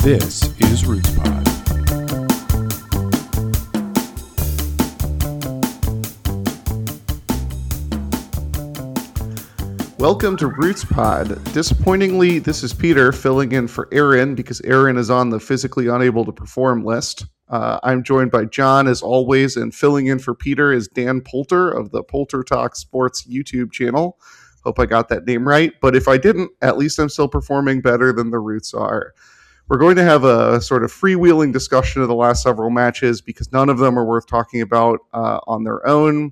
This is Roots Pod. Welcome to Roots Pod. Disappointingly, this is Peter filling in for Aaron because Aaron is on the physically unable to perform list. I'm joined by John as always, and filling in for Peter is Dan Poulter of the Poulter Talk Sports YouTube channel. Hope I got that name right, but if I didn't, at least I'm still performing better than the Roots are. We're going to have a sort of freewheeling discussion of the last several matches because none of them are worth talking about on their own.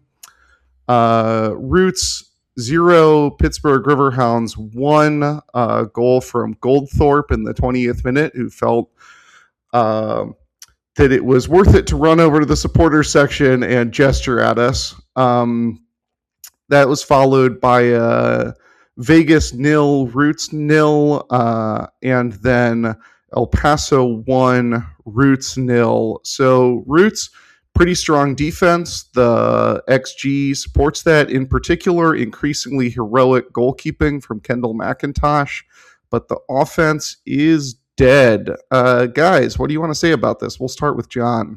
Roots 0, Pittsburgh Riverhounds 1, goal from Goldthorpe in the 20th minute, who felt that it was worth it to run over to the supporters section and gesture at us. That was followed by Vegas 0, Roots 0, and then El Paso 1, Roots 0. So Roots, pretty strong defense. The XG supports that. In particular, increasingly heroic goalkeeping from Kendall McIntosh. But the offense is dead. Guys, what do you want to say about this? We'll start with John.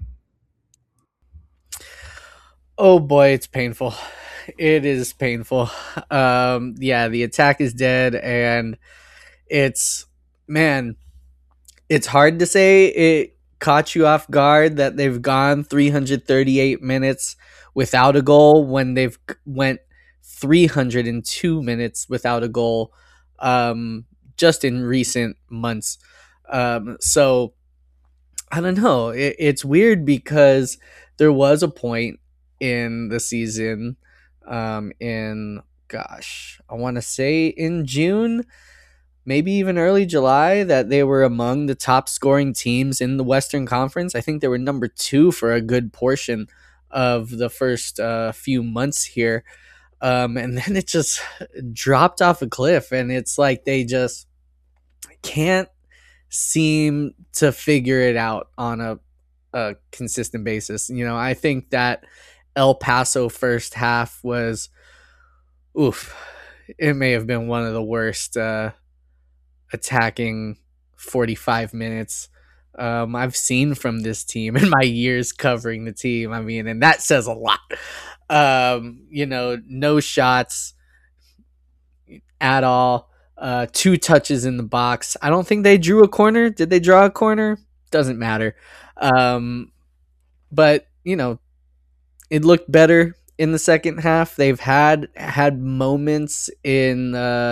Oh boy, it's painful. It is painful. The attack is dead, and it's hard to say it caught you off guard that they've gone 338 minutes without a goal when they've went 302 minutes without a goal just in recent months. So I don't know. It's weird because there was a point in the season I want to say in June, maybe even early July, that they were among the top scoring teams in the Western Conference. I think they were number 2 for a good portion of the first few months here. And then it just dropped off a cliff, and it's like they just can't seem to figure it out on a consistent basis. You know, I think that El Paso first half was, it may have been one of the worst attacking 45 minutes I've seen from this team in my years covering the team. I mean, and that says a lot. No shots at all. 2 touches in the box. I don't think they drew a corner. Did they draw a corner? Doesn't matter. But it looked better in the second half. They've had moments in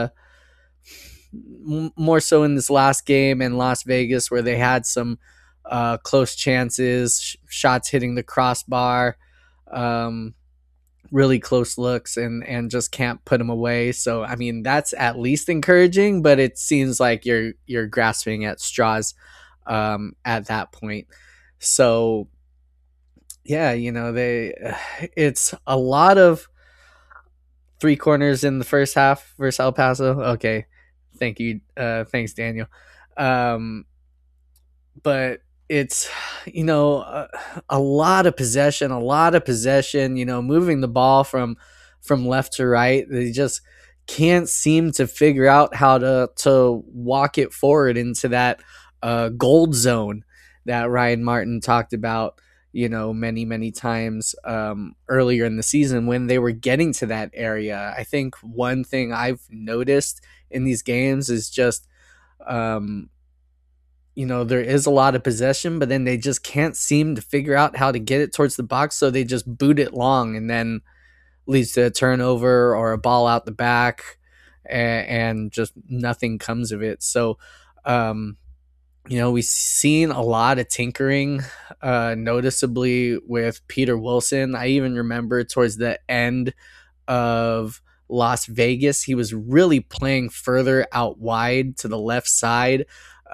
more so in this last game in Las Vegas where they had some close chances, shots hitting the crossbar, really close looks, and just can't put them away. So I mean, that's at least encouraging, but it seems like you're grasping at straws at that point. So yeah, it's a lot of 3 corners in the first half versus El Paso. Okay. Thank you. Thanks, Daniel. But it's, a lot of possession, moving the ball from left to right. They just can't seem to figure out how to walk it forward into that gold zone that Ryan Martin talked about, many, many times earlier in the season when they were getting to that area. I think one thing I've noticed in these games is just, there is a lot of possession, but then they just can't seem to figure out how to get it towards the box. So they just boot it long, and then leads to a turnover or a ball out the back, and just nothing comes of it. So, we've seen a lot of tinkering, noticeably with Peter Wilson. I even remember towards the end of Las Vegas, he was really playing further out wide to the left side.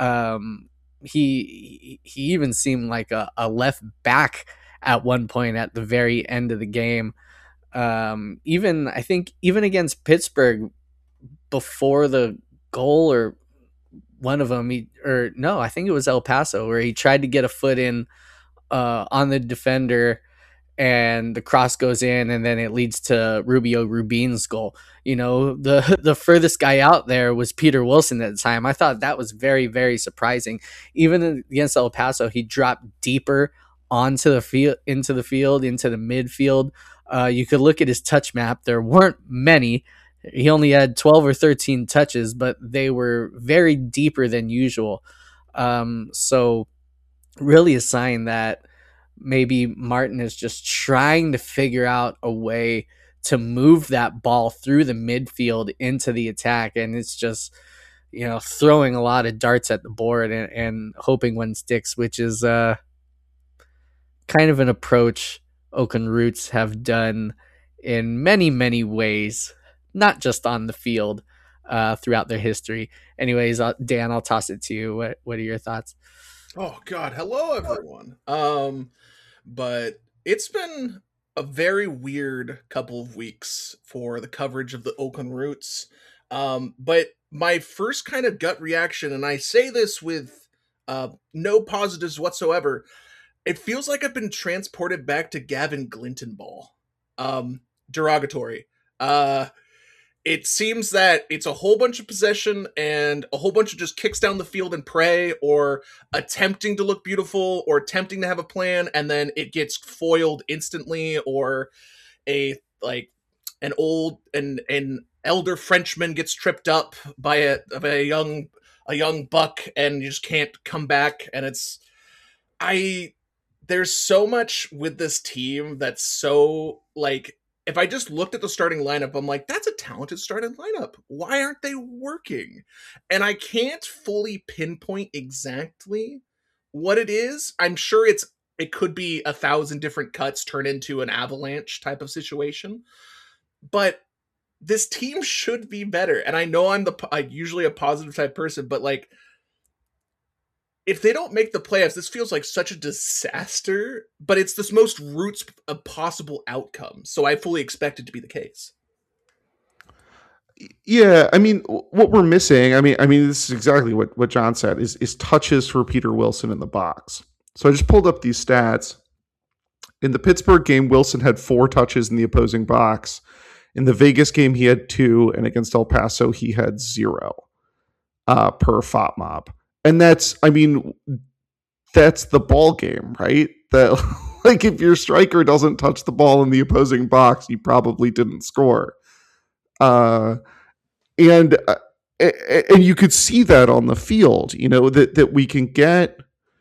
He even seemed like a left back at one point at the very end of the game. Even against Pittsburgh before the goal, or one of them, I think it was El Paso, where he tried to get a foot in on the defender and the cross goes in, and then it leads to Rubio Rubin's goal. The furthest guy out there was Peter Wilson at the time. I thought that was very, very surprising. Even against El Paso, he dropped deeper onto the field, into the midfield. You could look at his touch map. There weren't many. He only had 12 or 13 touches, but they were very deeper than usual. So really a sign that maybe Martin is just trying to figure out a way to move that ball through the midfield into the attack. And it's just, throwing a lot of darts at the board and hoping one sticks, which is kind of an approach Oakland Roots have done in many, many ways, not just on the field, throughout their history. Anyways, Dan, I'll toss it to you. What are your thoughts? Oh God, hello everyone. But it's been a very weird couple of weeks for the coverage of the Oakland Roots. But my first kind of gut reaction, and I say this with no positives whatsoever, it feels like I've been transported back to Gavin Glintonball. Derogatory. It seems that it's a whole bunch of possession and a whole bunch of just kicks down the field and pray, or attempting to look beautiful, or attempting to have a plan, and then it gets foiled instantly, or an elder Frenchman gets tripped up by a young buck, and you just can't come back. And there's so much with this team that's so like, if I just looked at the starting lineup, I'm like, that's a talented starting lineup. Why aren't they working? And I can't fully pinpoint exactly what it is. I'm sure it could be 1,000 different cuts turn into an avalanche type of situation. But this team should be better. And I know I'm usually a positive type person, but like, if they don't make the playoffs, this feels like such a disaster, but it's this most Roots possible outcome. So I fully expect it to be the case. Yeah, I mean, what we're missing, I mean, this is exactly what John said, is touches for Peter Wilson in the box. So I just pulled up these stats. In the Pittsburgh game, Wilson had 4 touches in the opposing box. In the Vegas game, he had 2, and against El Paso, he had 0 per FOTMOB. And that's the ball game, right? That like, if your striker doesn't touch the ball in the opposing box, you probably didn't score. And you could see that on the field, that we can get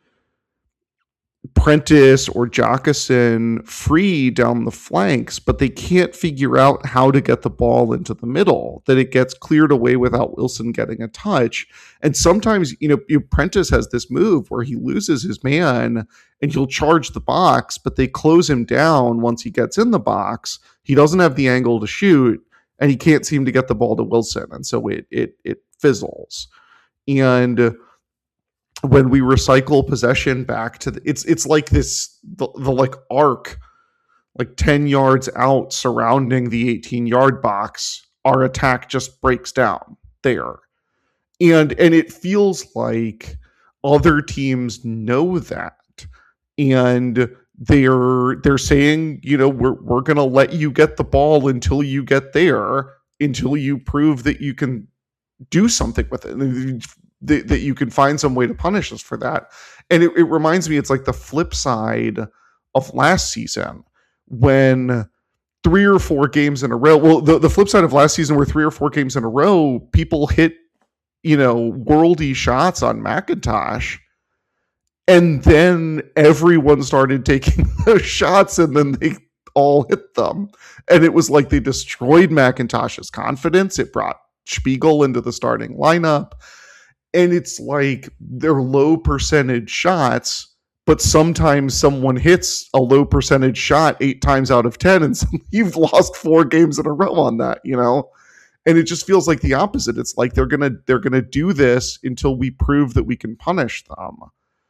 Prentice or Jockesson free down the flanks, but they can't figure out how to get the ball into the middle, that it gets cleared away without Wilson getting a touch. And sometimes, Prentice has this move where he loses his man and he'll charge the box, but they close him down once he gets in the box. He doesn't have the angle to shoot, and he can't seem to get the ball to Wilson. And so it fizzles. And when we recycle possession back to it's like this, the like arc, like 10 yards out surrounding the 18-yard box, our attack just breaks down there. And it feels like other teams know that. And they're saying, we're going to let you get the ball until you get there, until you prove that you can do something with it, that you can find some way to punish us for that. And it reminds me, it's like the flip side of last season, when 3 or 4 games in a row, well, the flip side of last season, where 3 or 4 games in a row, people hit, worldy shots on McIntosh, and then everyone started taking those shots, and then they all hit them. And it was like they destroyed McIntosh's confidence. It brought Spiegel into the starting lineup. And it's like they're low percentage shots, but sometimes someone hits a low percentage shot 8 times out of 10, and you've lost 4 games in a row on that, And it just feels like the opposite. It's like they're gonna do this until we prove that we can punish them.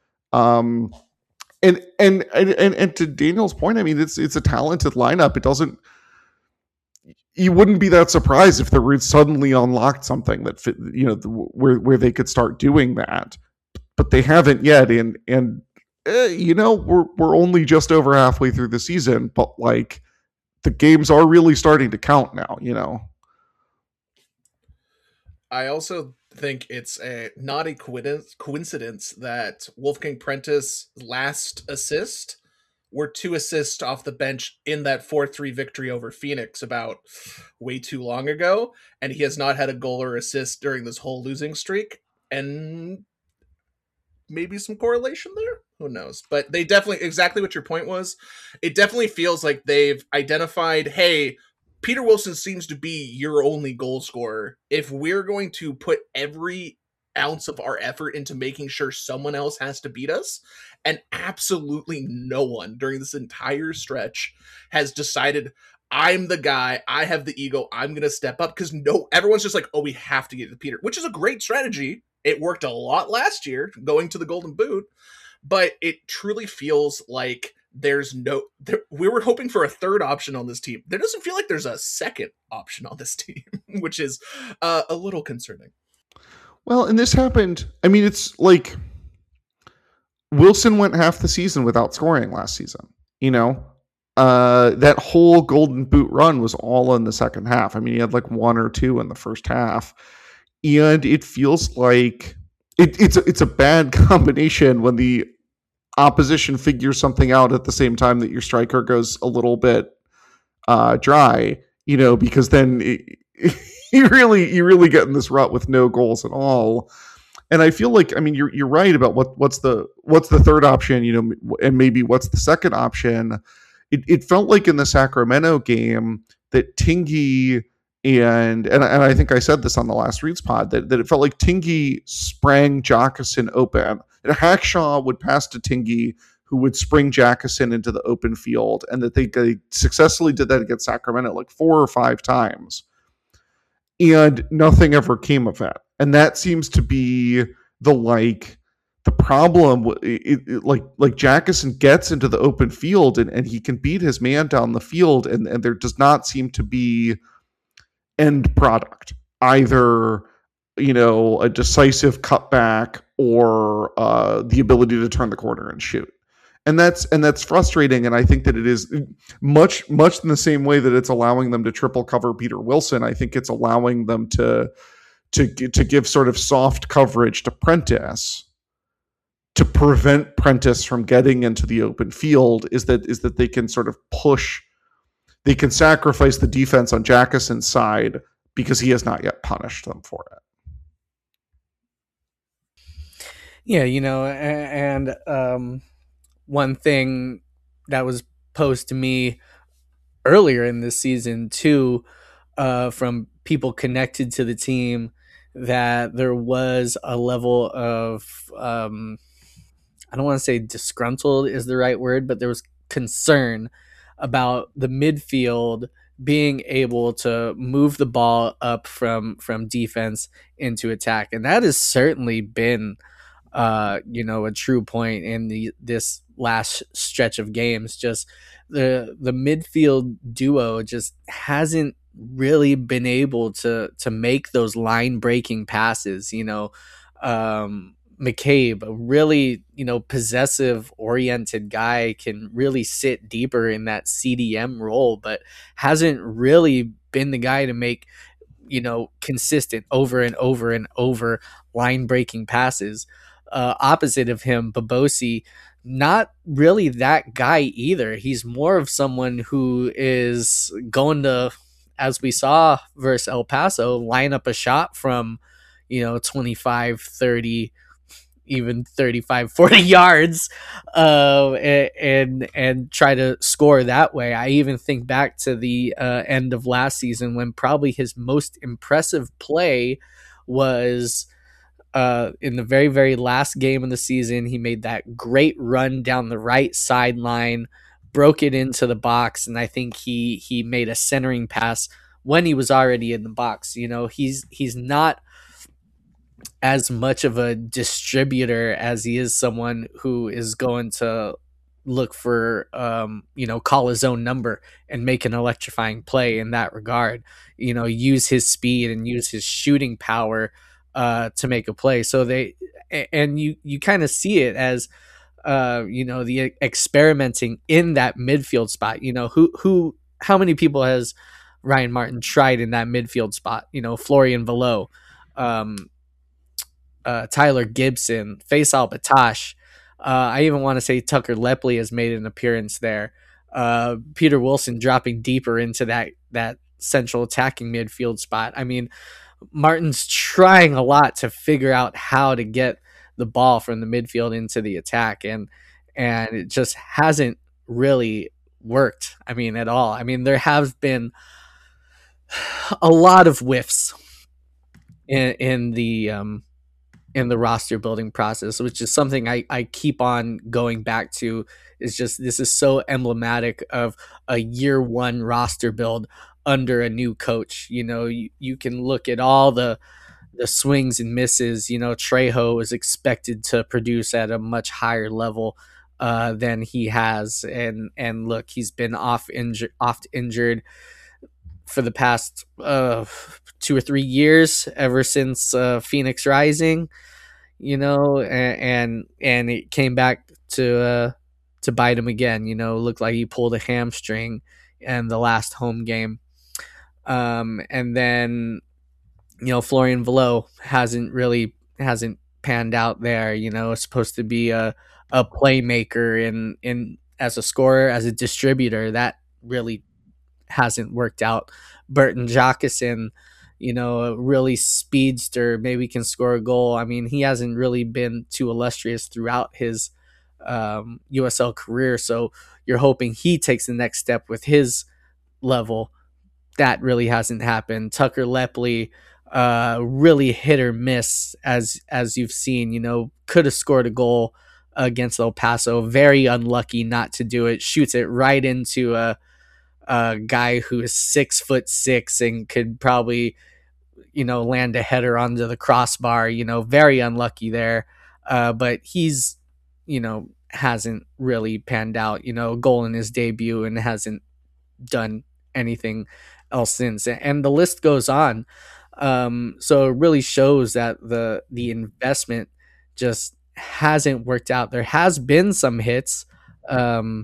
And to Daniel's point, I mean, it's a talented lineup. It doesn't. You wouldn't be that surprised if the Roots suddenly unlocked something that fit, where they could start doing that, but they haven't yet. And we're only just over halfway through the season, but like the games are really starting to count now. I also think it's not a coincidence that Wolfgang Prentice last assist were 2 assists off the bench in that 4-3 victory over Phoenix about way too long ago, and he has not had a goal or assist during this whole losing streak. And maybe some correlation there. Who knows? But they definitely, exactly what your point was. It definitely feels like they've identified, hey, Peter Wilson seems to be your only goal scorer. If we're going to put every ounce of our effort into making sure someone else has to beat us, and absolutely no one during this entire stretch has decided, I'm the guy, I have the ego, I'm going to step up, because everyone's just like, oh, we have to get to Peter, which is a great strategy. It worked a lot last year going to the Golden Boot, but it truly feels like we were hoping for a third option on this team. There doesn't feel like there's a second option on this team, which is a little concerning. Well, and this happened. I mean, it's like Wilson went half the season without scoring last season. That whole Golden Boot run was all in the second half. I mean, he had like one or two in the first half, and it feels like it's a bad combination when the opposition figures something out at the same time that your striker goes a little bit dry. Because then you really get in this rut with no goals at all. And I feel like, I mean, you're right about what's the third option, and maybe what's the second option. It felt like in the Sacramento game that Tingy and I think I said this on the last Reads pod that it felt like Tingy sprang Jockeson open, and Hackshaw would pass to Tingy, who would spring Jockeson into the open field, and that they successfully did that against Sacramento like 4 or 5 times, and nothing ever came of that. And that seems to be the problem. Like Jockeson gets into the open field and he can beat his man down the field, and there does not seem to be end product, either a decisive cutback or the ability to turn the corner and shoot. And that's frustrating. And I think that it is much in the same way that it's allowing them to triple cover Peter Wilson. I think it's allowing them to give sort of soft coverage to Prentice, to prevent Prentice from getting into the open field. Is that they can sort of they can sacrifice the defense on Jackeson's side because he has not yet punished them for it. Yeah, and one thing that was posed to me earlier in this season too, from people connected to the team, that there was a level of I don't want to say disgruntled is the right word, but there was concern about the midfield being able to move the ball up from defense into attack, and that has certainly been a true point in this last stretch of games. Just the midfield duo just hasn't really been able to make those line breaking passes. McCabe, a really possessive oriented guy, can really sit deeper in that CDM role, but hasn't really been the guy to make consistent over and over and over line breaking passes. Opposite of him, Babosi, not really that guy either. He's more of someone who is going to, as we saw versus El Paso, line up a shot from 25, 30, even 35, 40 yards, and try to score that way. I even think back to the end of last season when probably his most impressive play was in the very, very last game of the season. He made that great run down the right sideline, broke it into the box, and I think he made a centering pass when he was already in the box. He's not as much of a distributor as he is someone who is going to look for call his own number and make an electrifying play in that regard. Use his speed and use his shooting power to make a play. So you kind of see it as the experimenting in that midfield spot. How many people has Ryan Martin tried in that midfield spot? Florian Valot, um, Tyler Gibson, Faisal Batash. I even want to say Tucker Lepley has made an appearance there. Peter Wilson dropping deeper into that central attacking midfield spot. I mean, Martin's trying a lot to figure out how to get the ball from the midfield into the attack, and it just hasn't really worked. I mean, at all. I mean, there have been a lot of whiffs in the roster building process, which is something I keep on going back to. Is just, this is so emblematic of a year one roster build under a new coach. You can look at all the swings and misses. Trejo is expected to produce at a much higher level than he has, and look, he's been oft injured for the past 2 or 3 years, ever since Phoenix Rising, and it came back to bite him again. Looked like he pulled a hamstring in the last home game, and then Florian Valot hasn't panned out there. It's supposed to be a playmaker in as a scorer, as a distributor. That really hasn't worked out. Burton Jockeson, a really speedster, maybe can score a goal. I mean, he hasn't really been too illustrious throughout his USL career, so you're hoping he takes the next step with his level. That really hasn't happened. Tucker Lepley, really hit or miss, as you've seen. Could have scored a goal against El Paso, very unlucky not to do it. Shoots it right into a guy who is 6'6" and could probably land a header onto the crossbar. Very unlucky there, but he's hasn't really panned out. A goal in his debut, and hasn't done anything else since, and the list goes on. So it really shows that the investment just hasn't worked out. There has been some hits, and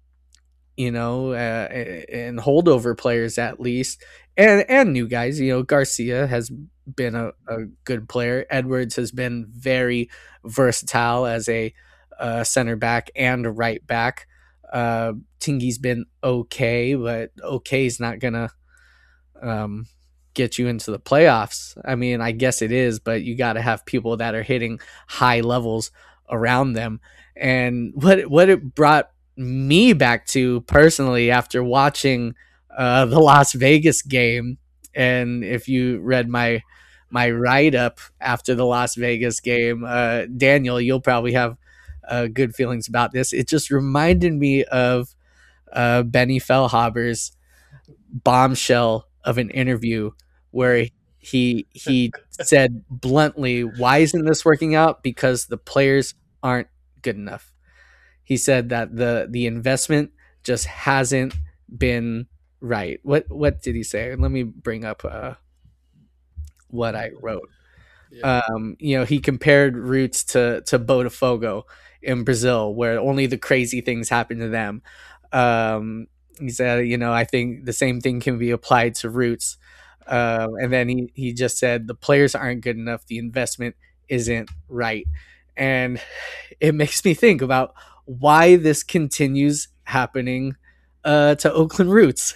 holdover players at least, and new guys. Garcia has been a good player. Edwards has been very versatile as a center back and a right back. Tingy's been okay, but okay is not gonna get you into the playoffs. I mean, I guess it is, but you got to have people that are hitting high levels around them. And what it brought me back to personally, after watching the Las Vegas game, and if you read my write-up after the Las Vegas game, Daniel, you'll probably have good feelings about this. It just reminded me of Benny Feilhaber's bombshell of an interview where he said bluntly, "Why isn't this working out? Because the players aren't good enough." He said that the investment just hasn't been right. What did he say? Let me bring up what I wrote. Yeah. He compared Roots to Botafogo in Brazil, where only the crazy things happen to them. He said, I think the same thing can be applied to Roots. And then he just said the players aren't good enough. The investment isn't right. And it makes me think about why this continues happening to Oakland Roots.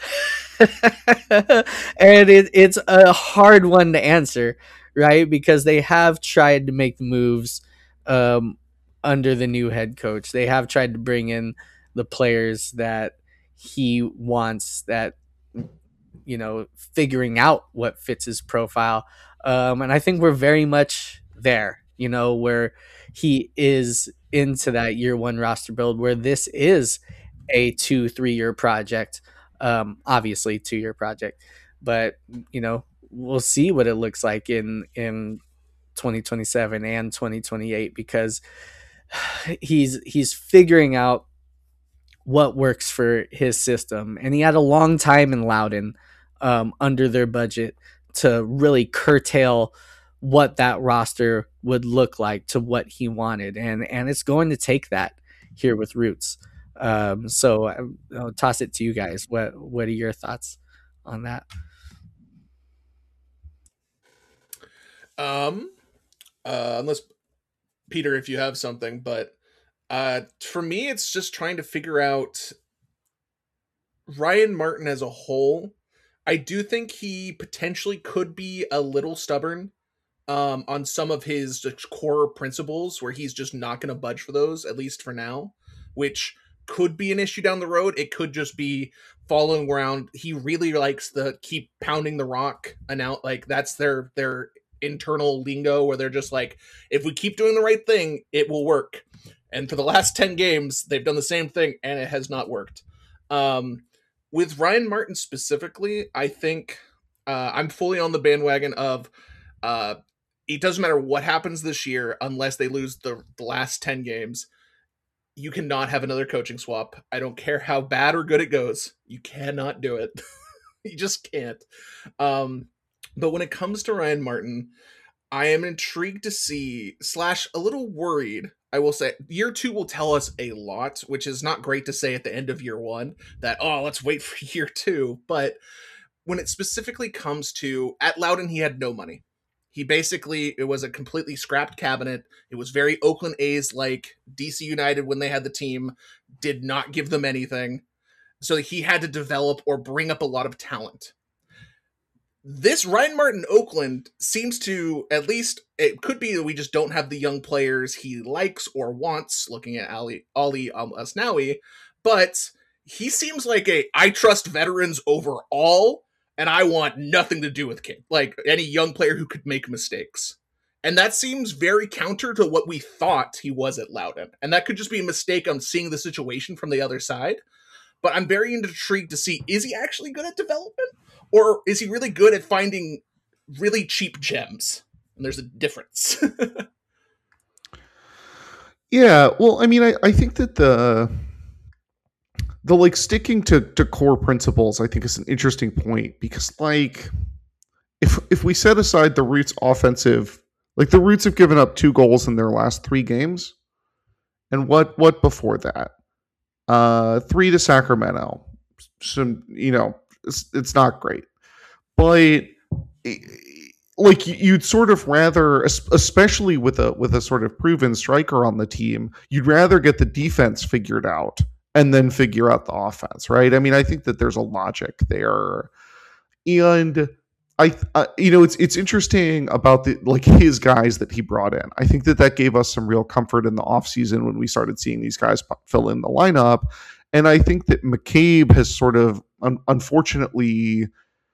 And it's a hard one to answer, right? Because they have tried to make the moves under the new head coach. They have tried to bring in the players that he wants, that figuring out what fits his profile. And I think we're very much there, where he is into that year one roster build, where this is a 2-3 year project. Obviously 2-year project, but we'll see what it looks like in 2027 and 2028, because he's figuring out what works for his system. And he had a long time in Loudoun under their budget to really curtail what that roster would look like to what he wanted. And it's going to take that. here with Roots. So I'll toss it to you guys. What are your thoughts on that? Unless Peter, if you have something, but for me, it's just trying to figure out Ryan Martin as a whole. I do think he potentially could be a little stubborn on some of his core principles, where he's just not going to budge for those, at least for now, which could be an issue down the road. It could just be following around. He really likes the keep pounding the rock and out. Like that's their internal lingo, where they're just like, if we keep doing the right thing, it will work. And for the last 10 games, they've done the same thing and it has not worked. With Ryan Martin specifically, I think I'm fully on the bandwagon of it doesn't matter what happens this year unless they lose the last 10 games. You cannot have another coaching swap. I don't care how bad or good it goes. You cannot do it. You just can't. But when it comes to Ryan Martin, I am intrigued to see / a little worried. I will say year 2 will tell us a lot, which is not great to say at the end of year 1 that, oh, let's wait for year 2. But when it specifically comes to, at Loudoun, he had no money. He basically, it was a completely scrapped cabinet. It was very Oakland A's like DC United when they had the team, did not give them anything. So he had to develop or bring up a lot of talent. This Ryan Martin Oakland seems to, at least, it could be that we just don't have the young players he likes or wants, looking at Ali Asnawi, but he seems like I trust veterans over all, and I want nothing to do with like any young player who could make mistakes. And that seems very counter to what we thought he was at Loudoun. And that could just be a mistake on seeing the situation from the other side. But I'm very intrigued to see, is he actually good at development? Or is he really good at finding really cheap gems? And there's a difference. Yeah, well, I mean, I think that the like sticking to core principles, I think, is an interesting point, because like if we set aside the Roots offensive, like the Roots have given up 2 goals in their last 3 games, and what before that, 3 to Sacramento. So it's not great, but like you'd sort of rather, especially with a sort of proven striker on the team, you'd rather get the defense figured out and then figure out the offense, right? I mean, I think that there's a logic there, and it's interesting about his guys that he brought in. I think that gave us some real comfort in the offseason when we started seeing these guys fill in the lineup. And I think that McCabe has sort of unfortunately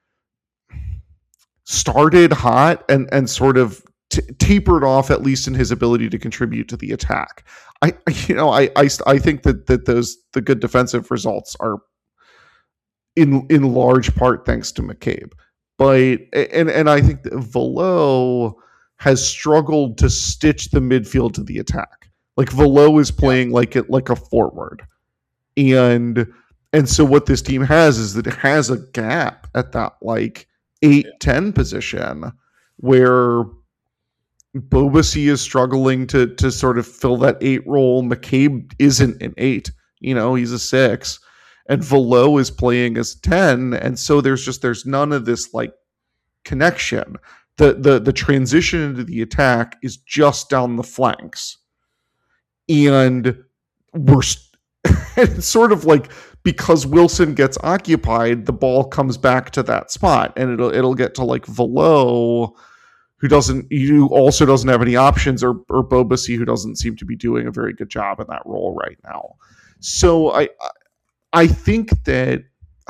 started hot and sort of tapered off, at least in his ability to contribute to the attack. I think that the good defensive results are in large part thanks to McCabe. But and I think that Velo has struggled to stitch the midfield to the attack. Like Velo is playing like a forward. And so what this team has is that it has a gap at that like 8-10 position where Bobacy is struggling to sort of fill that 8 role. McCabe isn't an 8, he's a 6, and Velo is playing as 10, and so there's none of this like connection. The transition into the attack is just down the flanks, and it's sort of like, because Wilson gets occupied, the ball comes back to that spot, and it'll get to like Velo, who also doesn't have any options, or Bobacy, who doesn't seem to be doing a very good job in that role right now. So I think that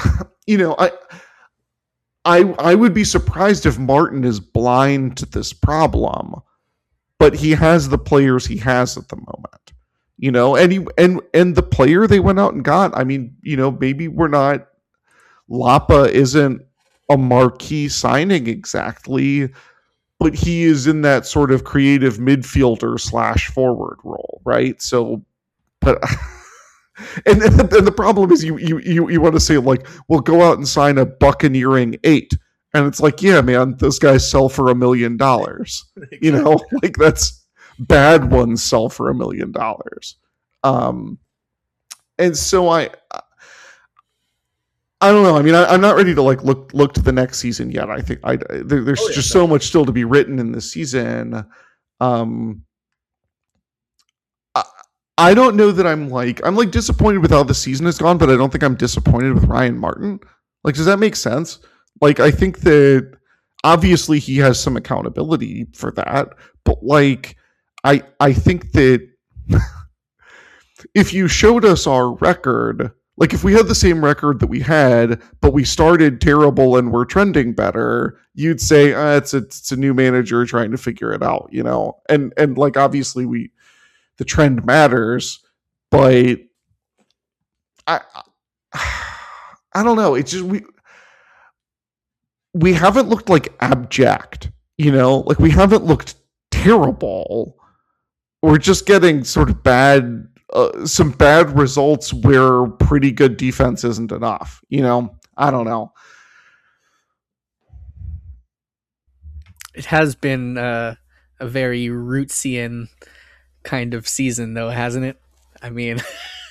I would be surprised if Martin is blind to this problem, but he has the players he has at the moment. And the player they went out and got, I mean, maybe Lapa isn't a marquee signing exactly, but he is in that sort of creative midfielder / forward role, right? So, but and the problem is you want to say like, well, go out and sign a buccaneering 8, and it's like, yeah, man, those guys sell for $1 million. Like that's bad ones sell for $1 million. And so I don't know. I mean, I'm not ready to like look to the next season yet. I think there's just so much still to be written in this season. I don't know that I'm like disappointed with how the season has gone, but I don't think I'm disappointed with Ryan Martin. Like, does that make sense? Like, I think that obviously he has some accountability for that, but like, I think that if you showed us our record, like if we had the same record that we had, but we started terrible and we're trending better, you'd say it's a new manager trying to figure it out, you know? And like obviously the trend matters, but I I don't know. It's just we haven't looked like abject, you know? Like we haven't looked terrible. We're just getting sort of some bad results where pretty good defense isn't enough, you know? I don't know. It has been a very Rootsian kind of season, though, hasn't it? I mean,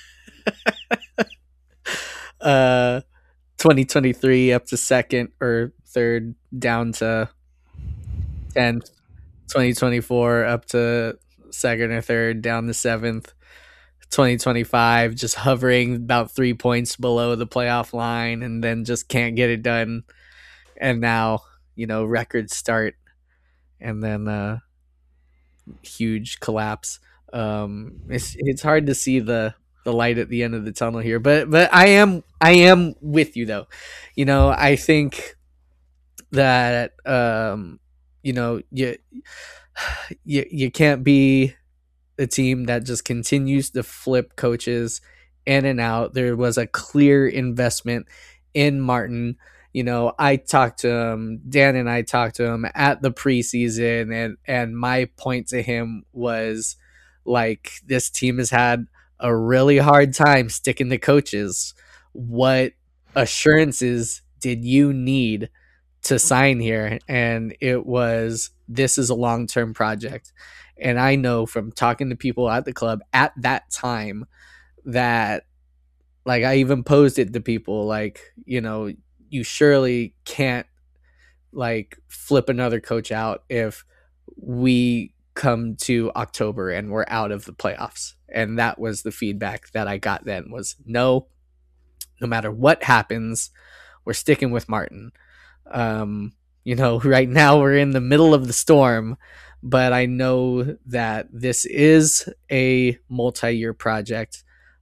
2023 up to second or third, down to 10th. 2024 up to second or third, down to 7th. 2025 just hovering about 3 points below the playoff line, and then just can't get it done. And now, record start, and then huge collapse. It's hard to see the light at the end of the tunnel here, but I am with you though. I think that you can't be a team that just continues to flip coaches in and out. There was a clear investment in Martin. I talked to him, Dan and I talked to him at the preseason, and my point to him was like, this team has had a really hard time sticking to coaches. What assurances did you need to sign here? And it was, this is a long-term project. And I know from talking to people at the club at that time that, like, I even posed it to people, like, you surely can't like flip another coach out if we come to October and we're out of the playoffs. And that was the feedback that I got then, was no matter what happens, we're sticking with Martin. Right now we're in the middle of the storm, but I know that this is a multi-year project.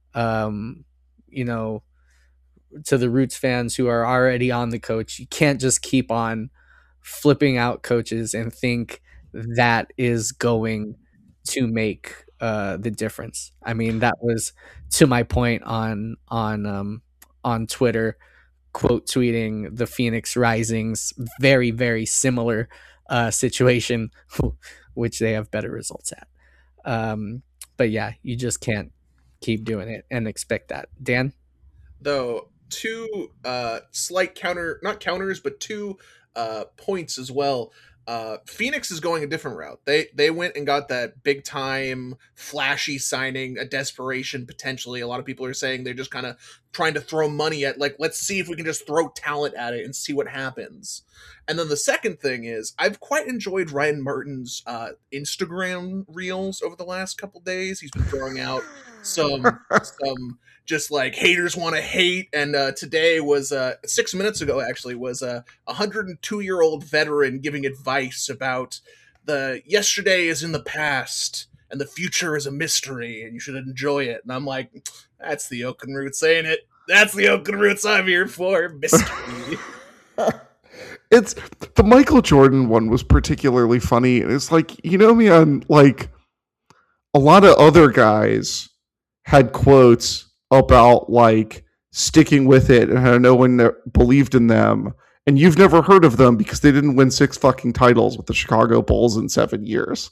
To the Roots fans who are already on the coach, you can't just keep on flipping out coaches and think that is going to make the difference. I mean, that was to my point on Twitter, quote tweeting the Phoenix Rising's very, very similar situation, which they have better results at. But yeah, you just can't keep doing it and expect that. Dan? Though, two slight not counters, but two points as well. Phoenix is going a different route. They went and got that big time flashy signing, a desperation potentially. A lot of people are saying they're just kind of trying to throw money at, like, let's see if we can just throw talent at it and see what happens. And then the second thing is, I've quite enjoyed Ryan Martin's Instagram reels over the last couple days. He's been throwing out some just like haters want to hate, and today was 6 minutes ago actually was a 102-year-old veteran giving advice about the yesterday is in the past and the future is a mystery and you should enjoy it. And I'm like, that's the Oaken Roots saying it. That's the Oaken Roots I'm here for. Mystery. It's the Michael Jordan one was particularly funny. It's like, man, like a lot of other guys had quotes about like sticking with it and how no one believed in them, and you've never heard of them because they didn't win 6 fucking titles with the Chicago Bulls in 7 years.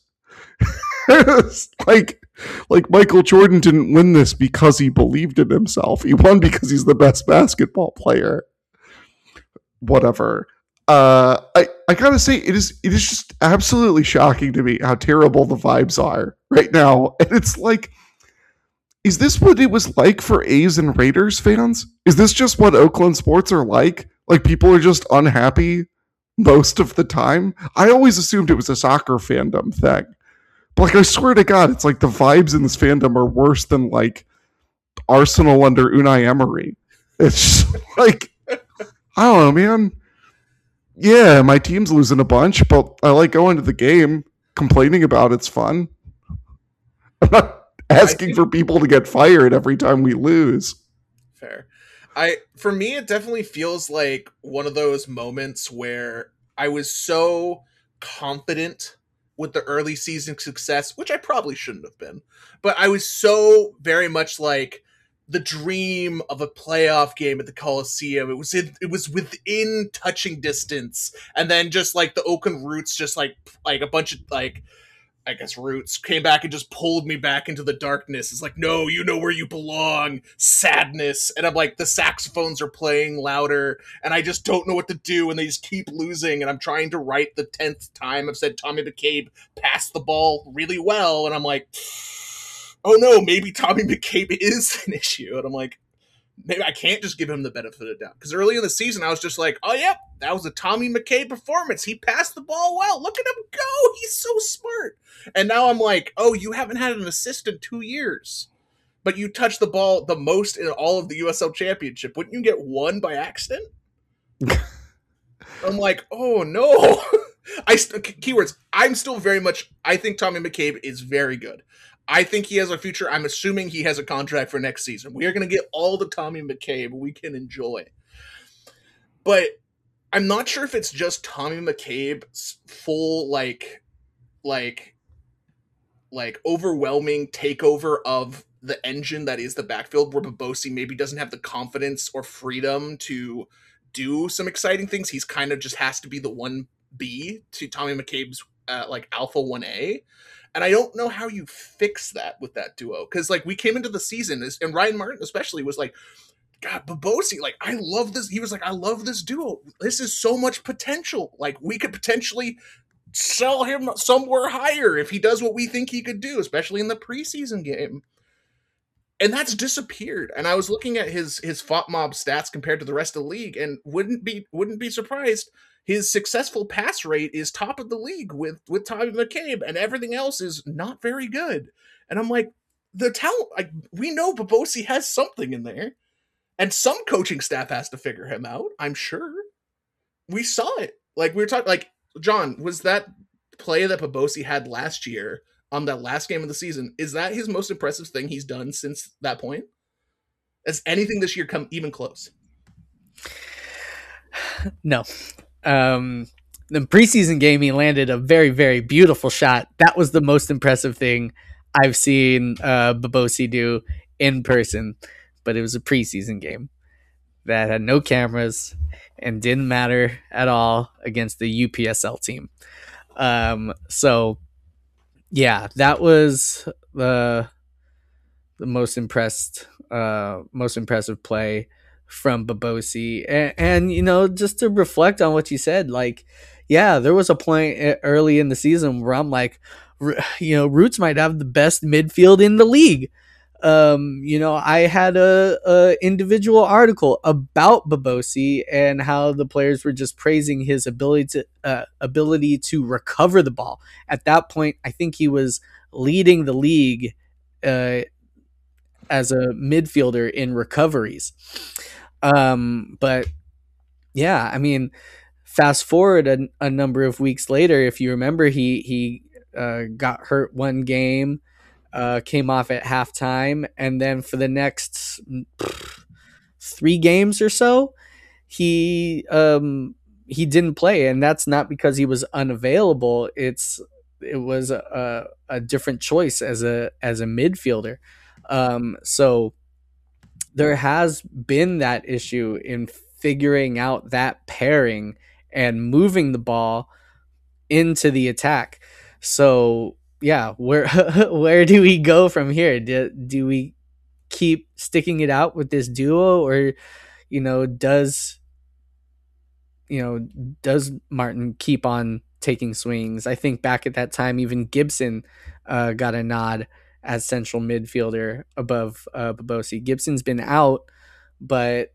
like Michael Jordan didn't win this because he believed in himself. He won because he's the best basketball player. Whatever. I gotta say, it is just absolutely shocking to me how terrible the vibes are right now. And it's like, is this what it was like for A's and Raiders fans? Is this just what Oakland sports are like? Like people are just unhappy most of the time? I always assumed it was a soccer fandom thing. But like I swear to God, it's like the vibes in this fandom are worse than like Arsenal under Unai Emery. It's like I don't know, man. Yeah, my team's losing a bunch, but I like going to the game. Complaining about it's fun. I'm not asking for people to get fired every time we lose. Fair. For me, it definitely feels like one of those moments where I was so confident with the early season success, which I probably shouldn't have been, but I was so very much like the dream of a playoff game at the Coliseum. It was within touching distance, and then just like the Oakland Roots, just like a bunch of like I guess Roots came back and just pulled me back into the darkness. It's like, no, you know where you belong. Sadness. And I'm like, the saxophones are playing louder and I just don't know what to do. And they just keep losing. And I'm trying to write the 10th time I've said Tommy McCabe passed the ball really well. And I'm like, oh no, maybe Tommy McCabe is an issue. And I'm like, maybe I can't just give him the benefit of the doubt. Because early in the season, I was just like, oh, yep, that was a Tommy McCabe performance. He passed the ball well. Look at him go. He's so smart. And now I'm like, oh, you haven't had an assist in 2 years, but you touched the ball the most in all of the USL Championship. Wouldn't you get one by accident? I'm like, oh, no. Keywords, I'm still very much, I think Tommy McCabe is very good. I think he has a future. I'm assuming he has a contract for next season. We are going to get all the Tommy McCabe we can enjoy. But I'm not sure if it's just Tommy McCabe's full, like overwhelming takeover of the engine that is the backfield, where Babosi maybe doesn't have the confidence or freedom to do some exciting things. He's kind of just has to be the 1B to Tommy McCabe's like Alpha 1A. And I don't know how you fix that with that duo. Because, like, we came into the season, and Ryan Martin especially was like, God, Babosi, like, I love this. He was like, I love this duo. This is so much potential. Like, we could potentially sell him somewhere higher if he does what we think he could do, especially in the preseason game. And that's disappeared. And I was looking at his FOTMob stats compared to the rest of the league, and wouldn't be surprised. His successful pass rate is top of the league with Tommy McCabe, and everything else is not very good. And I'm like, the talent, like, we know Babosi has something in there, and some coaching staff has to figure him out. I'm sure. We saw it. Like, we were talking, like, John, was that play that Babosi had last year on that last game of the season, is that his most impressive thing he's done since that point? Has anything this year come even close? No. The preseason game, he landed a very, very beautiful shot. That was the most impressive thing I've seen Babosi do in person. But it was a preseason game that had no cameras and didn't matter at all against the UPSL team. So yeah, that was the most impressive play from Babosi. And you know, just to reflect on what you said, like, yeah, there was a point early in the season where I'm like, you know, Roots might have the best midfield in the league. You know, I had a individual article about Babosi and how the players were just praising his ability to recover the ball. At that point, I think he was leading the league as a midfielder in recoveries. But yeah, I mean, fast forward a number of weeks later, if you remember, he got hurt one game. Came off at halftime, and then for the next 3 games or so, he didn't play, and that's not because he was unavailable. It was a different choice as a midfielder. So there has been that issue in figuring out that pairing and moving the ball into the attack. So yeah, where do we go from here? Do we keep sticking it out with this duo, or you know, does Martin keep on taking swings? I think back at that time, even Gibson got a nod as central midfielder above Babosi. Gibson's been out, but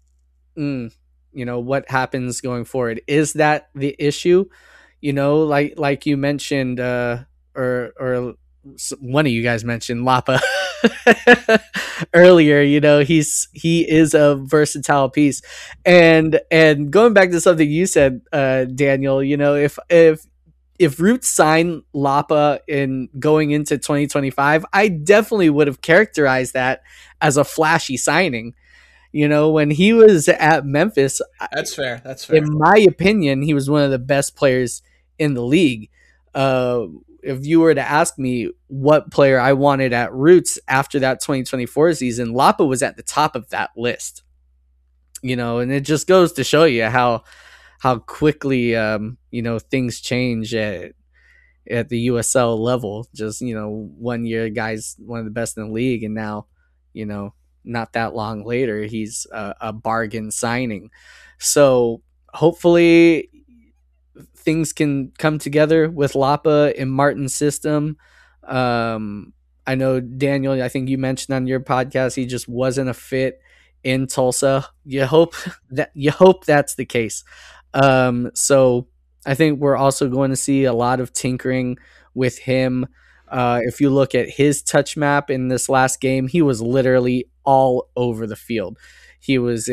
what happens going forward? Is that the issue? Like you mentioned, or one of you guys mentioned Lapa earlier. He is a versatile piece, and going back to something you said, Daniel. If Roots signed Lapa in going into 2025, I definitely would have characterized that as a flashy signing. When he was at Memphis, that's fair. In my opinion, he was one of the best players in the league. If you were to ask me what player I wanted at Roots after that 2024 season, Lapa was at the top of that list. And it just goes to show you how quickly things change at the USL level. Just 1 year, guy's one of the best in the league, and now not that long later, he's a bargain signing. So hopefully things can come together with Lapa in Martin's system. I know, Daniel, I think you mentioned on your podcast he just wasn't a fit in Tulsa. You hope that's the case. So I think we're also going to see a lot of tinkering with him. If you look at his touch map in this last game, he was literally all over the field. He was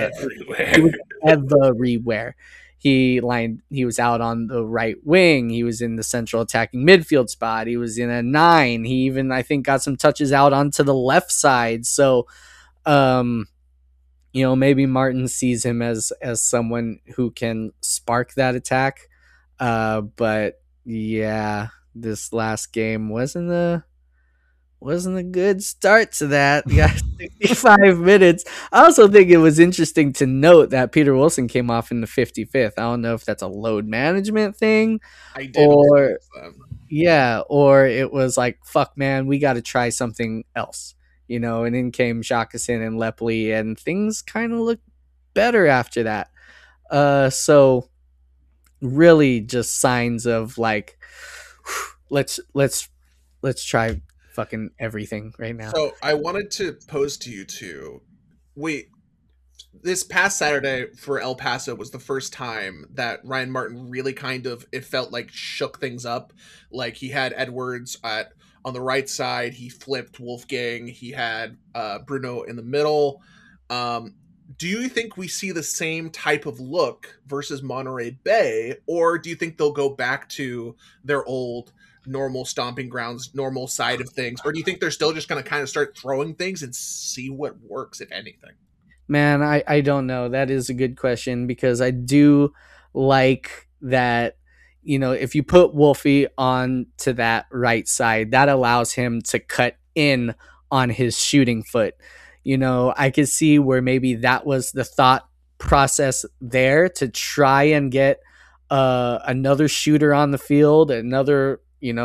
everywhere. He was out on the right wing. He was in the central attacking midfield spot. He was in a 9. He even, I think, got some touches out onto the left side. So, maybe Martin sees him as someone who can spark that attack. But yeah, this last game wasn't a good start to that. Yeah, 65 minutes. I also think it was interesting to note that Peter Wilson came off in the 55th. I don't know if that's a load management thing, or it was like, fuck, man, we got to try something else, and in came Jacqueline and Lepley, and things kind of looked better after that. So really just signs of like, let's try fucking everything right now. So I wanted to pose to you two. This past Saturday for El Paso was the first time that Ryan Martin really it felt like shook things up. Like he had Edwards on the right side, he flipped Wolfgang, he had Bruno in the middle. Do you think we see the same type of look versus Monterey Bay, or do you think they'll go back to their old normal stomping grounds, normal side of things, or do you think they're still just going to kind of start throwing things and see what works, if anything? Man, I don't know. That is a good question, because I do like that, if you put Wolfie on to that right side, that allows him to cut in on his shooting foot. I could see where maybe that was the thought process there, to try and get another shooter on the field, another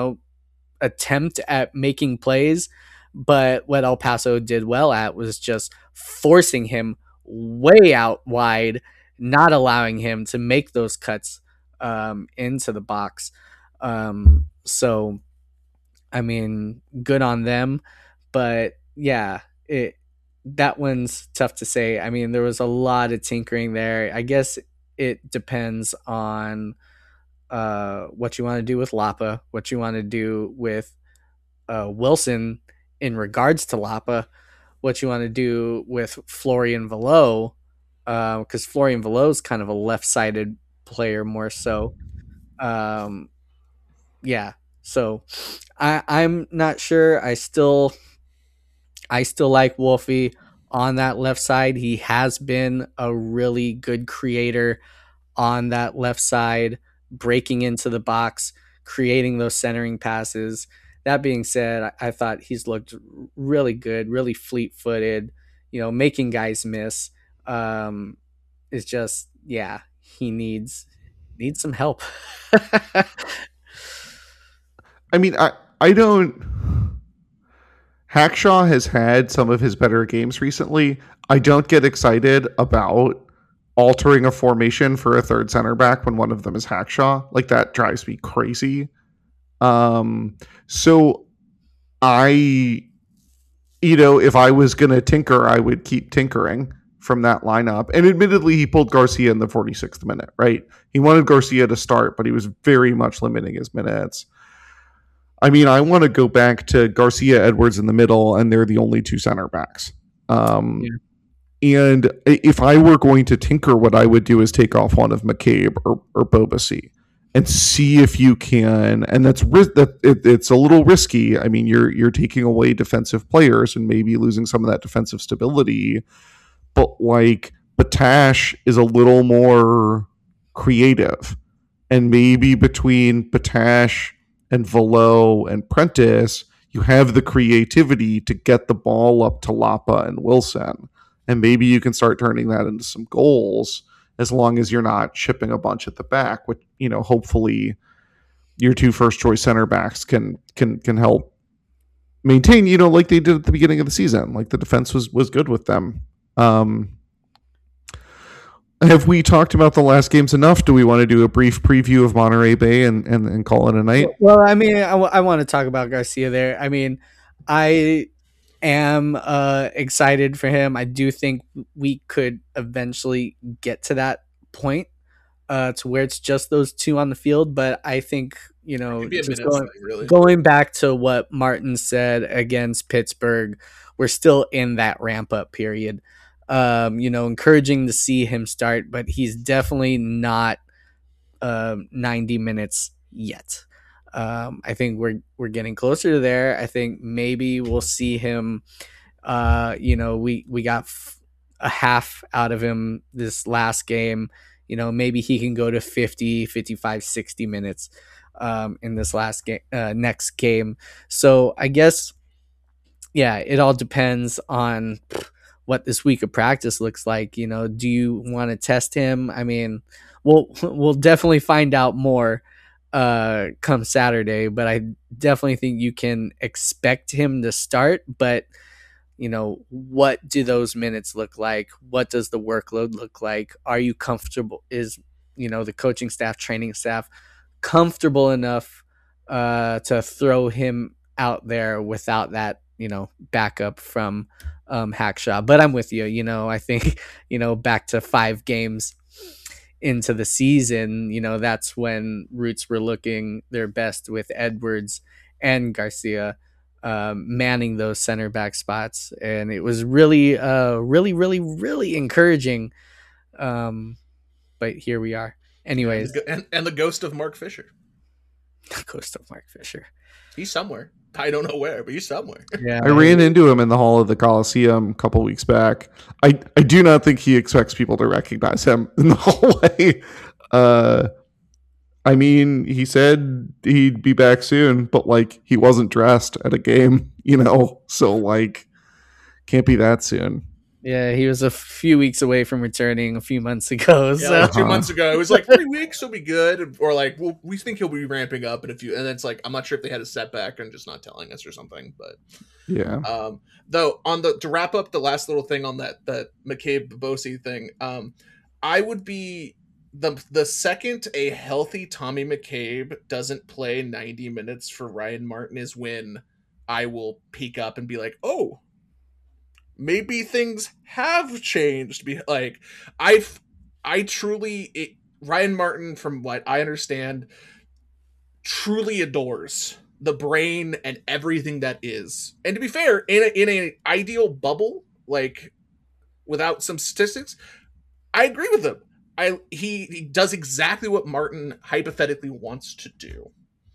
attempt at making plays. But what El Paso did well at was just forcing him way out wide, not allowing him to make those cuts into the box. So, I mean, good on them. But yeah, that one's tough to say. I mean, there was a lot of tinkering there. I guess it depends on what you want to do with Lapa, what you want to do with Wilson in regards to Lapa, what you want to do with Florian Valot, because Florian Valot is kind of a left-sided player more so. Yeah, so I'm not sure. I still like Wolfie on that left side. He has been a really good creator on that left side, breaking into the box, creating those centering passes. That being said, I thought he's looked really good, really fleet-footed, making guys miss. It's just, yeah, he needs some help. I mean, I don't... Hackshaw has had some of his better games recently. I don't get excited about altering a formation for a third center back when one of them is Hackshaw. Like, that drives me crazy. So I, if I was going to tinker, I would keep tinkering from that lineup. And admittedly, he pulled Garcia in the 46th minute, right? He wanted Garcia to start, but he was very much limiting his minutes. I mean, I want to go back to Garcia, Edwards in the middle, and they're the only two center backs. And if I were going to tinker, what I would do is take off one of McCabe or Bobasi and see if you can. And it's a little risky. I mean, you're taking away defensive players and maybe losing some of that defensive stability. But like Batash is a little more creative, and maybe between Batash and Velo and Prentice, you have the creativity to get the ball up to Lapa and Wilson. And maybe you can start turning that into some goals as long as you're not chipping a bunch at the back, which, hopefully your two first choice center backs can help maintain, like they did at the beginning of the season. Like the defense was good with them. Have we talked about the last games enough? Do we want to do a brief preview of Monterey Bay and call it a night? Well, I mean, I want to talk about Garcia there. I mean, I am excited for him. I do think we could eventually get to that point to where it's just those two on the field. But I think, just going back to what Martin said against Pittsburgh, we're still in that ramp up period. Encouraging to see him start, but he's definitely not 90 minutes yet. I think we're getting closer to there. I think maybe we'll see him. We got a half out of him this last game. Maybe he can go to 50, 55, 60 minutes in this last game, next game. So I guess, yeah, it all depends on what this week of practice looks like. Do you want to test him? I mean, we'll definitely find out more come Saturday, but I definitely think you can expect him to start. But what do those minutes look like? What does the workload look like? Are you comfortable? Is the coaching staff, training staff comfortable enough to throw him out there without that backup from Hackshaw? But I'm with you. I think back to 5 games into the season, that's when Roots were looking their best with Edwards and Garcia manning those center back spots, and it was really really encouraging. But here we are. Anyways, and the ghost of Mark Fisher. The ghost of Mark Fisher. He's somewhere. I don't know where, but he's somewhere. Yeah, I ran into him in the hall of the Coliseum a couple weeks back. I do not think he expects people to recognize him in the hallway. I mean, he said he'd be back soon, but like he wasn't dressed at a game, so like can't be that soon. Yeah, he was a few weeks away from returning a few months ago. Yeah, like 2 months ago. It was like 3 weeks, he'll be good. Or like, well, we think he'll be ramping up in a few. And then it's like, I'm not sure if they had a setback and just not telling us or something. But yeah. Though to wrap up the last little thing on that McCabe Bosi thing, I would be the second a healthy Tommy McCabe doesn't play 90 minutes for Ryan Martin is when I will peek up and be like, oh, maybe things have changed. Like I truly, Ryan Martin, from what I understand, truly adores the brain and everything that is. And to be fair, in an ideal bubble, like without some statistics, I agree with him. He does exactly what Martin hypothetically wants to do.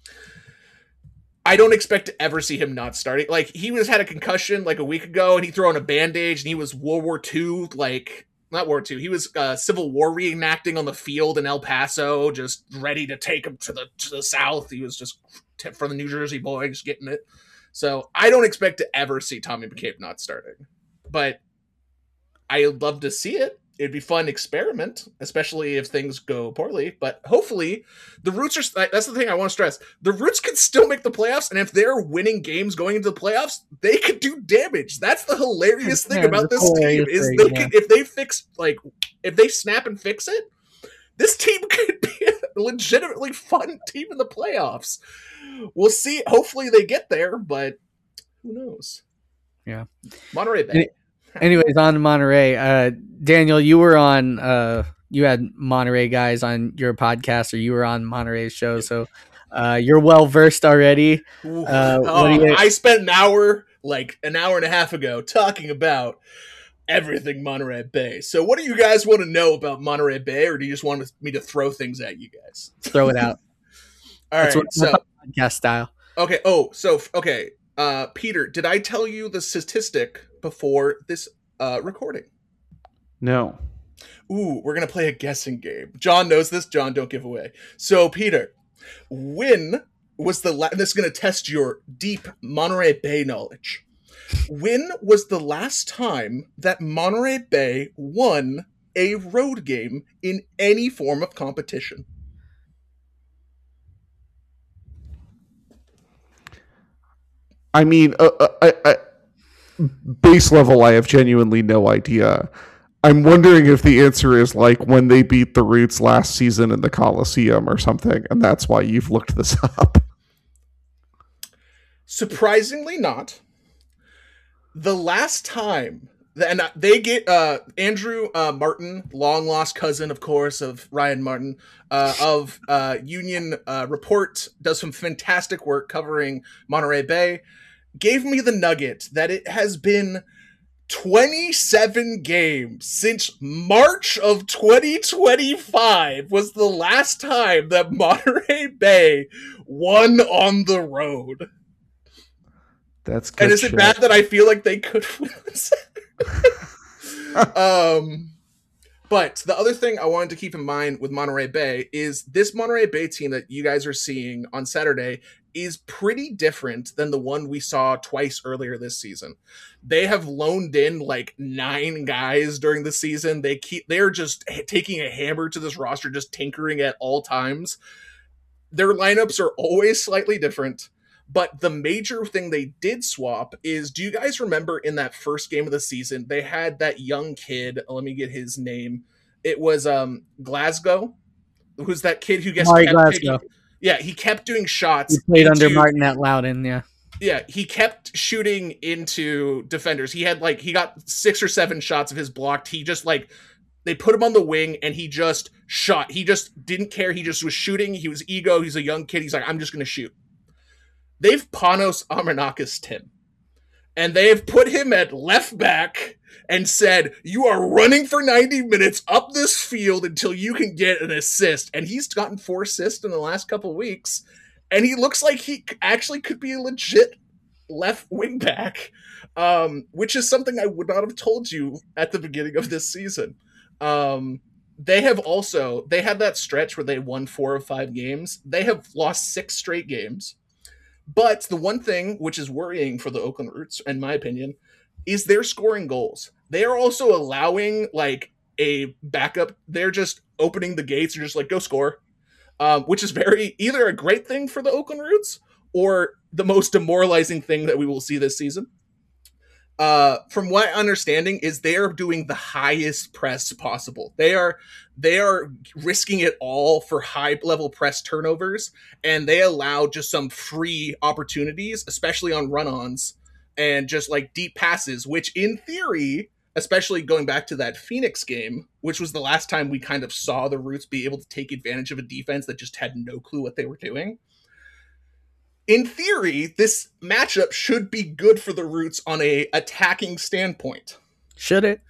I don't expect to ever see him not starting. Like, he had a concussion like a week ago, and he threw on a bandage, and he was World War II, like, not World War II. He was Civil War reenacting on the field in El Paso, just ready to take him to the South. He was just from the New Jersey boys getting it. So I don't expect to ever see Tommy McCabe not starting, but I'd love to see it. It'd be fun experiment, especially if things go poorly. But hopefully, the Roots are. That's the thing I want to stress. The Roots can still make the playoffs, and if they're winning games going into the playoffs, they could do damage. That's the hilarious thing about this team is if they fix if they snap and fix it, this team could be a legitimately fun team in the playoffs. We'll see. Hopefully, they get there, but Who knows? Yeah. Monterey Bay. Anyways, on to Monterey. Daniel, you were on. You had Monterey guys on your podcast, or you were on Monterey's show, so you're well versed already. I spent an hour and a half ago talking about everything Monterey Bay. So what do you guys want to know about Monterey Bay, or do you just want me to throw things at you guys? Throw it out. All right. So podcast style. Okay. Peter, did I tell you the statistic before this recording? No. Ooh, we're going to play a guessing game. John knows this. John, don't give away. So, Peter, when was this is going to test your deep Monterey Bay knowledge. When was the last time that Monterey Bay won a road game in any form of competition? I mean, base level, I have genuinely no idea. I'm wondering if the answer is like when they beat the Roots last season in the Coliseum or something, and that's why you've looked this up. Surprisingly not. The last time, and they get Andrew Martin, long lost cousin, of course, of Ryan Martin, of Union Report, does some fantastic work covering Monterey Bay, gave me the nugget that it has been 27 games since March of 2025 was the last time that Monterey Bay won on the road. That's good. And is it bad that I feel like they could win? But the other thing I wanted to keep in mind with Monterey Bay is this Monterey Bay team that you guys are seeing on Saturday is pretty different than the one we saw twice earlier this season. They have loaned in like 9 guys during the season. They're just taking a hammer to this roster, just tinkering at all times. Their lineups are always slightly different. But the major thing they did swap is, do you guys remember in that first game of the season, they had that young kid, let me get his name. It was Glasgow, who's that kid who gets Glasgow. Yeah, he kept doing shots. He played under Martin at Loudoun, yeah. Yeah, he kept shooting into defenders. He got 6 or 7 shots of his blocked. He just they put him on the wing and he just shot. He just didn't care. He just was shooting. He was ego. He's a young kid. He's like, I'm just going to shoot. They've Panos Armanakis him. And they have put him at left back and said, you are running for 90 minutes up this field until you can get an assist. And he's gotten 4 assists in the last couple of weeks. And he looks like he actually could be a legit left wing back, which is something I would not have told you at the beginning of this season. They had that stretch where they won 4 of 5 games. They have lost 6 straight games. But the one thing which is worrying for the Oakland Roots, in my opinion, is they're scoring goals. They are also allowing a backup. They're just opening the gates and just go score, which is either a great thing for the Oakland Roots or the most demoralizing thing that we will see this season. From what understanding is they are doing the highest press possible. They are risking it all for high level press turnovers, and they allow just some free opportunities, especially on run-ons and just deep passes, which in theory, especially going back to that Phoenix game, which was the last time we kind of saw the Roots be able to take advantage of a defense that just had no clue what they were doing. In theory, this matchup should be good for the Roots on a attacking standpoint. Should it?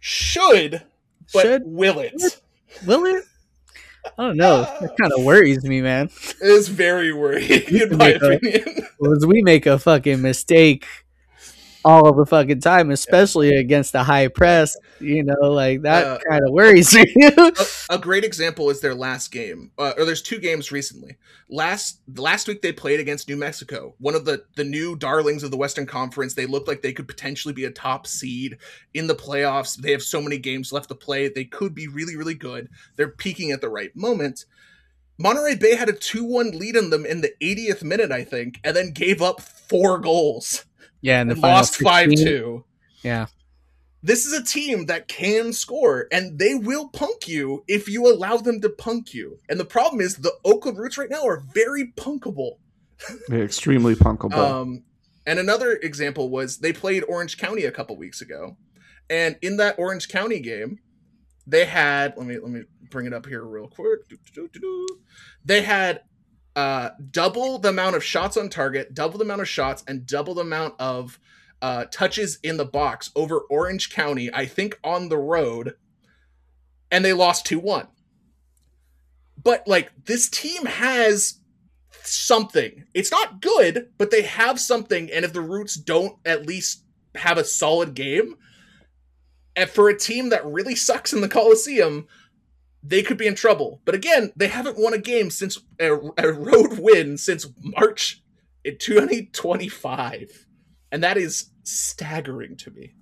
Will it? Will it? I don't know. That kind of worries me, man. It is very worrying, in my opinion. We make a fucking mistake all of the fucking time, especially against the high press, that kind of worries me. A great example is their last game, or there's 2 games recently. Last week they played against New Mexico, one of the new darlings of the Western Conference. They look like they could potentially be a top seed in the playoffs. They have so many games left to play. They could be really, really good. They're peaking at the right moment. Monterey Bay had a 2-1 lead on them in the 80th minute, I think, and then gave up 4 goals. Yeah, and lost 5-2. Yeah. This is a team that can score, and they will punk you if you allow them to punk you. And the problem is the Oakland Roots right now are very punkable. Extremely punkable. And another example was they played Orange County a couple weeks ago. And in that Orange County game, they had, let me bring it up here real quick. They had double the amount of shots on target, double the amount of shots, and double the amount of touches in the box over Orange County, I think on the road, and they lost 2-1. But like, this team has something. It's not good, but they have something, and if the Roots don't at least have a solid game, and for a team that really sucks in the Coliseum, they could be in trouble. But again, they haven't won a game since a road win since March in 2025. And that is staggering to me.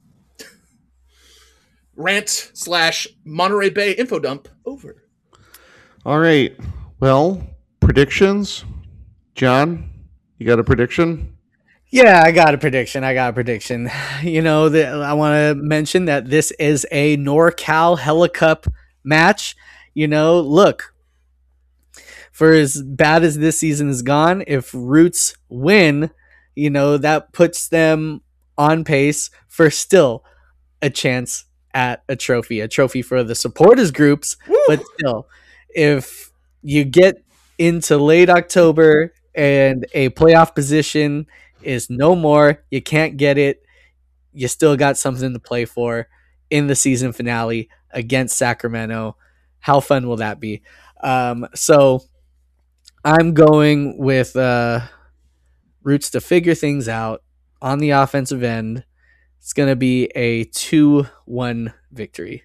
Rant / Monterey Bay info dump over. All right. Well, predictions. John, you got a prediction? Yeah, I got a prediction. You know, I want to mention that this is a NorCal Helicup match. You know, look, for as bad as this season has gone, if Roots win, you know, that puts them on pace for still a chance at a trophy for the supporters groups. Woo! But still, if you get into late October and a playoff position is no more, you can't get it, you still got something to play for in the season finale against Sacramento. How fun will that be? So I'm going with Roots to figure things out on the offensive end. It's going to be a 2-1 victory.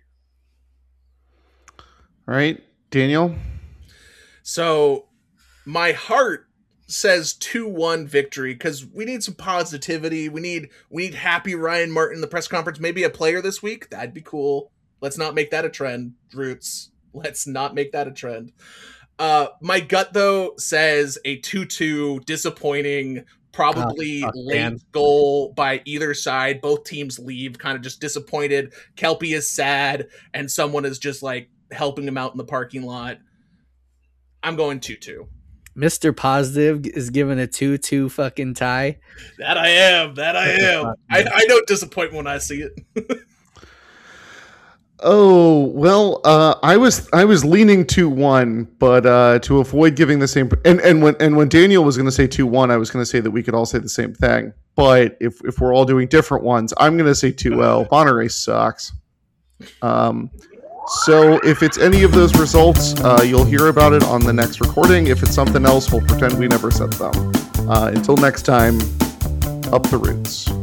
All right, Daniel? So my heart says 2-1 victory because we need some positivity. We need happy Ryan Martin in the press conference. Maybe a player this week. That'd be cool. Let's not make that a trend, Roots. Let's not make that a trend. My gut, though, says a 2-2 disappointing, probably late goal by either side. Both teams leave kind of just disappointed. Kelpie is sad, and someone is just like helping him out in the parking lot. I'm going 2-2. Mr. Positive is given a 2-2 fucking tie. That I am. I know disappointment when I see it. Oh, well, I was leaning 2-1, but to avoid giving the same and when Daniel was going to say 2-1, I was going to say that we could all say the same thing. But if we're all doing different ones, I'm going to say 2-0. Monterey sucks. So if it's any of those results, you'll hear about it on the next recording. If it's something else, we'll pretend we never said them. Until next time, up the Roots.